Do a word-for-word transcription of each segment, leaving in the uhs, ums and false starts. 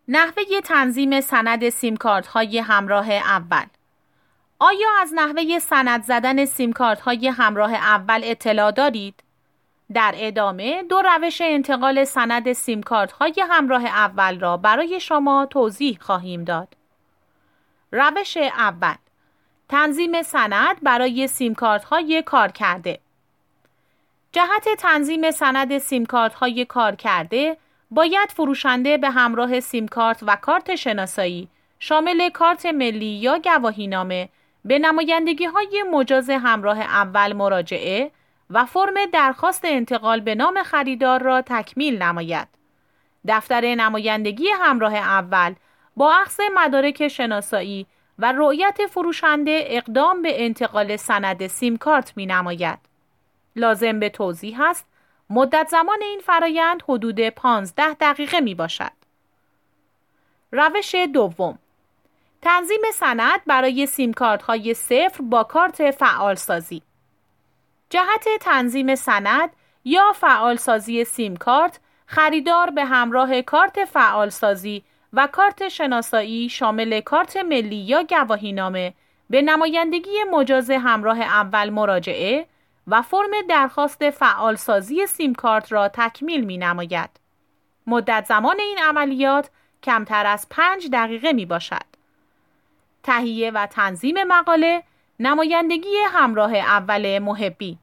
نحوه تنظیم سند سیم کارت های همراه اول. آیا از نحوه سند زدن سیم کارت های همراه اول اطلاع دارید؟ در ادامه دو روش انتقال سند سیم کارت های همراه اول را برای شما توضیح خواهیم داد. روش اول، تنظیم سند برای سیم کارت های کارکرده. جهت تنظیم سند سیم کارت های کارکرده باید فروشنده به همراه سیم کارت و کارت شناسایی شامل کارت ملی یا گواهینامه به نمایندگی های مجاز همراه اول مراجعه و فرم درخواست انتقال به نام خریدار را تکمیل نماید. دفتر نمایندگی همراه اول با اخذ مدارک شناسایی و رؤیت فروشنده اقدام به انتقال سند سیم کارت می نماید. لازم به توضیح است مدت زمان این فرایند حدود پانزده دقیقه می باشد. روش دوم، تنظیم سند برای سیم کارت های صفر با کارت فعالسازی. جهت تنظیم سند یا فعالسازی سیم کارت، خریدار به همراه کارت فعالسازی و کارت شناسایی شامل کارت ملی یا گواهینامه به نمایندگی مجاز همراه اول مراجعه و فرم درخواست فعالسازی سیم کارت را تکمیل می نماید. مدت زمان این عملیات کمتر از پنج دقیقه می باشد. تهیه و تنظیم مقاله، نمایندگی همراه اول محبی.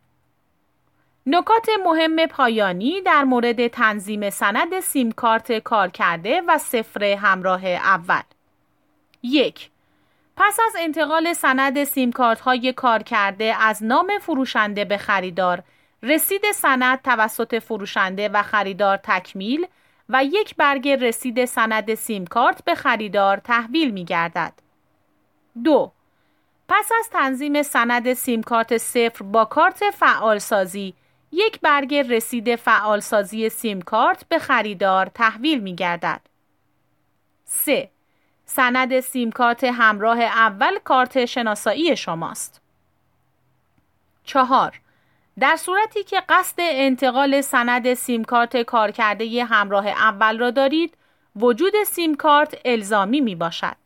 نکات مهم پایانی در مورد تنظیم سند سیم کارت کارکرده و صفر همراه اول. یک. پس از انتقال سند سیم کارت های کارکرده از نام فروشنده به خریدار، رسید سند توسط فروشنده و خریدار تکمیل و یک برگ رسید سند سیم کارت به خریدار تحویل می گردد. دو. پس از تنظیم سند سیم کارت صفر با کارت فعالسازی، یک برگ رسید فعالسازی سیم کارت به خریدار تحویل می گردد. سه. سند سیم کارت همراه اول کارت شناسایی شماست. چهار. در صورتی که قصد انتقال سند سیم کارت کارکرده همراه اول را دارید، وجود سیم کارت الزامی می باشد.